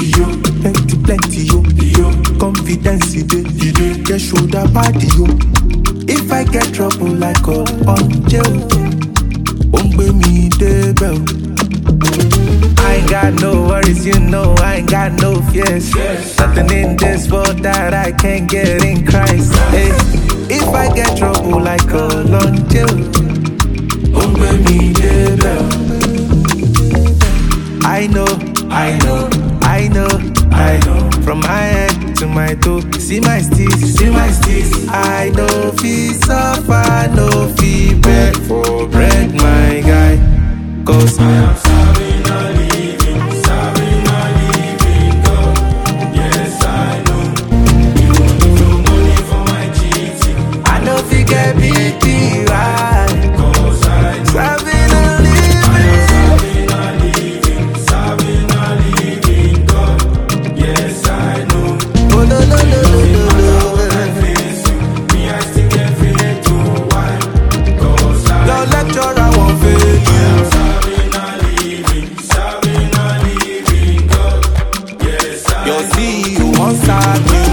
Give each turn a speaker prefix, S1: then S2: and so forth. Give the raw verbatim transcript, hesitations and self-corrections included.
S1: yo. Plenty, plenty, yo, yo. Confidence, you dey, you dey. Get shoulder body, yo. If I get trouble like a on jail, Ombe me de bell. I ain't got no worries, you know, I ain't got no fears. Yes. Nothing in this world that I can't get in Christ. Hey, if I get trouble like a long jail, Ombe me de bell. I know, I know, I know, I know. From my head to my toe, see my steez, see my steez. I know fi suffer, no fi beg for bread, my guy. Cause I am serving a living, serving a living God. Yes, I know. You want no money for my cheating. I know fi get beat, right? Cause I know. Serving a living, I am serving a living, serving a living God. Yes, I know. Oh no no no no no no. Me I still get feeling too wide. Cause I know. Your lecturer won't fail you. Your C E O won't stop me.